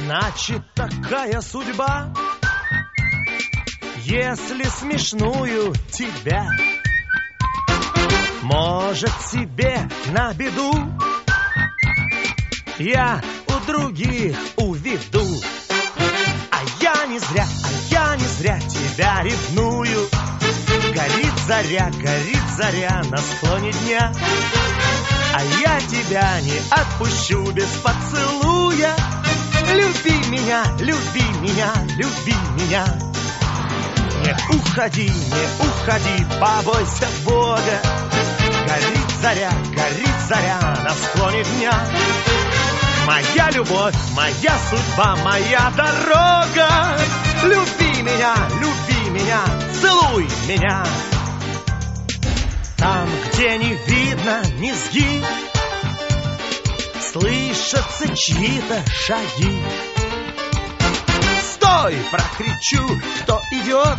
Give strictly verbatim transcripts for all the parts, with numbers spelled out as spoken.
Значит, такая судьба, если смешную тебя может себе на беду я у других уведу. А я не зря, а я не зря тебя ревную. Горит заря, горит заря на склоне дня, а я тебя не отпущу без поцелуя. Люби меня, люби меня, люби меня. Не уходи, не уходи, побойся Бога. Горит заря, горит заря на склоне дня. Моя любовь, моя судьба, моя дорога. Люби меня, люби меня, целуй меня. Там, где не видно низги, слышатся чьи-то шаги. Стой, прокричу, кто идет.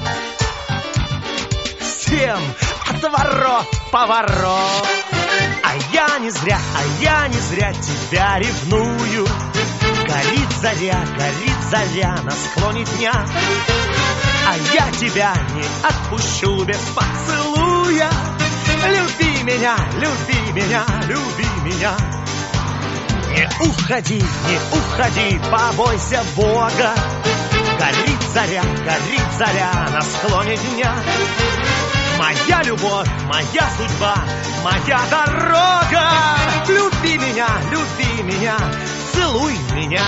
Всем отворот, поворот. А я не зря, а я не зря тебя ревную. Горит заря, горит заря на склоне дня, а я тебя не отпущу без поцелуя. Люби меня, люби меня, люби меня. Не уходи, не уходи, побойся Бога. Горит заря, горит заря на склоне дня. Моя любовь, моя судьба, моя дорога. Люби меня, люби меня, целуй меня.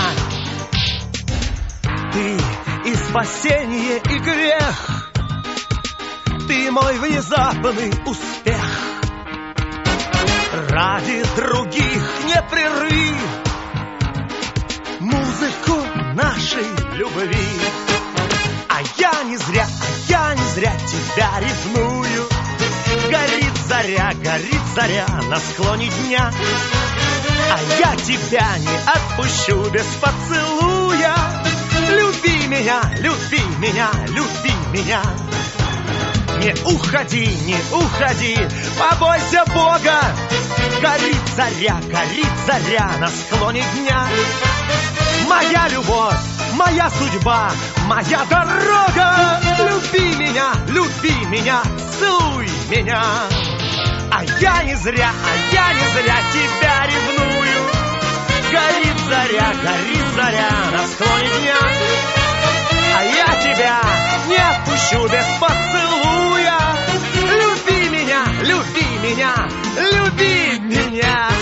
Ты и спасение, и грех. Ты мой внезапный успех. Ради других непрерыв музыку нашей любви. А я не зря, а я не зря тебя ревную. Горит заря, горит заря на склоне дня, а я тебя не отпущу без поцелуя. Люби меня, люби меня, люби меня. Не уходи, не уходи, побойся Бога. Горит заря, горит заря на склоне дня. Моя любовь, моя судьба, моя дорога. Люби меня, люби меня, целуй меня. А я не зря, а я не зря тебя ревную. Горит заря, горит заря на склоне дня, а я тебя не отпущу без поцелуя. Люби меня, люби меня, люби меня.